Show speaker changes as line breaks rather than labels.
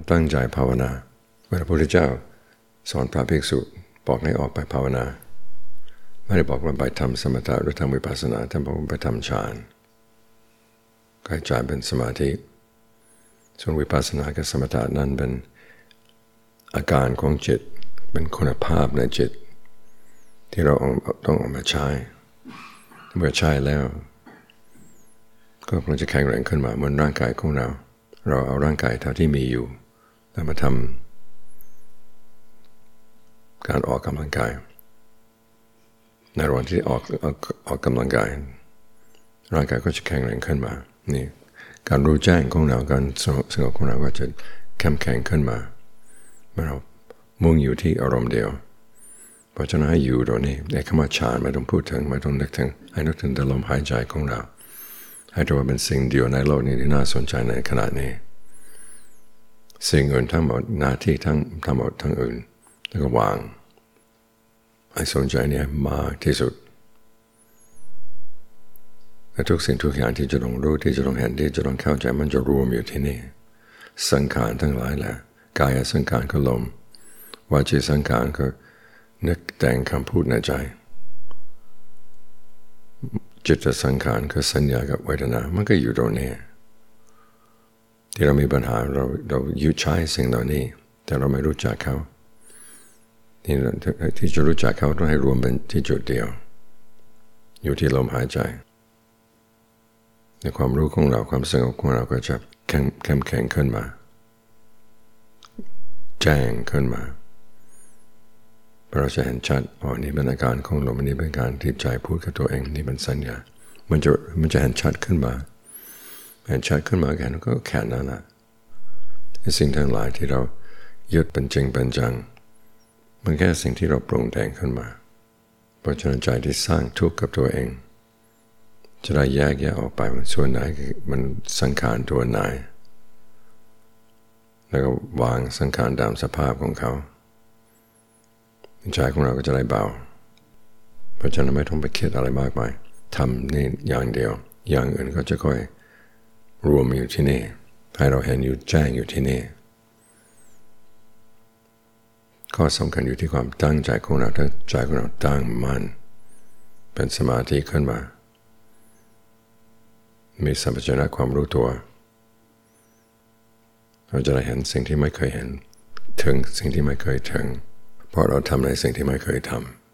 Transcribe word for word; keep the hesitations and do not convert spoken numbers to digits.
ตั้งใจภาวนาพระพุทธเจ้าสอนพระภิกษุบอกให้ออกไปภาวนาไม่ได้บอกว่าไปทำสมถะหรือทำวิปัสสนาท่านบอกว่าไปทำฌานกายใจเป็นสมาธิส่วนวิปัสสนากับสมถะนั้นเป็นอาการของจิตเป็นคุณภาพในจิตที่เราต้องออกมาใช้เมื่อใช้แล้วก็คงจะแข็งแรงขึ้นมาเหมือนร่างกายของเราเราเอาร่างกายเท่าที่มีอยู่แล้วมาทำการออกกำลังกายในระหว่างที่ออกออกออกกำลังกายร่างกายก็จะแข็งแรงขึ้นมานี่การรู้แจ้งของเราการสงบของเราก็จะเข้มแข็งขึ้นมาเมื่อเรามุ่งอยู่ที่อารมณ์เดียวเพราะฉะนั้นให้อยู่ตรงนี้ในคำว่าฌานไม่ต้องพูดถึงไม่ต้องนึกถึงให้นึกถึงแต่ลมหายใจของเราให้ถือว่าเป็นสิ่งเดียวในโลกนี้ที่น่าสนใจในขณะนี้สิ่งอื่นทั้งหมดหน้าที่ทั้งทั้งหมดทั้งอื่นแล้วก็วางให้สนใจเนี่ยมากที่สุดและทุกสิ่งทุกอย่างที่จะต้องรู้ที่จะต้องเห็นที่จะต้องเข้าใจมันจะรวมอยู่ที่นี่สังขารทั้งหลายแหละกายสังขารก็ลมวาจีสังขารก็นึกแต่งคำพูดในใจจิตสังขารคือสัญญากับเวทนามันก็อยู่ตรงนี้ที่เรามีปัญหาเราเรายึดใช้สิ่งเหล่านี้แต่เราไม่รู้จักเขาที่ที่จะรู้จักเขาต้องให้รวมเป็นที่จุดเดียวอยู่ที่ลมหายใจในความรู้ของเราความสงบของเราก็จะเข้มเข้มแข็งขึ้นมาแจ้งขึ้นมาเราจะเห็นชัดอ๋อนี่เป็นอาการของลมนี่เป็นการที่ใจพูดกับตัวเองนี่เป็นสัญญามันจะมันจะเห็นชัดขึ้นมาเห็นชัดขึ้นมาแค่นั้นก็แค่นั้นแหละสิ่งทั้งหลายที่เรายึดเป็นจริงเป็นจังมันแค่สิ่งที่เราปรุงแต่งขึ้นมาเพราะฉะนั้นใจที่สร้างทุกข์กับตัวเองจะได้แยกแยะออกไปมันส่วนไหนมันสังขารตัวไหนแล้วก็วางสังขารตามสภาพของเขาใจของเราก็จะได้เบาเพราะฉะนั้นไม่ต้องไปคิดอะไรมากมายทำนี่อย่างเดียวอย่างอื่นก็จะค่อยรวมอยู่ที่นี่ให้เราเห็นอยู่แจ้งอยู่ที่นี่ข้อสำคัญอยู่ที่ความตั้งใจของเราถ้าใจของเราตั้งมั่นเป็นสมาธิขึ้นมามีสัมปชัญญะความรู้ตัวเราจะได้เห็นสิ่งที่ไม่เคยเห็นถึงสิ่งที่ไม่เคยถึงเพราะเราทำในสิ่งที่ไม่เคยทำ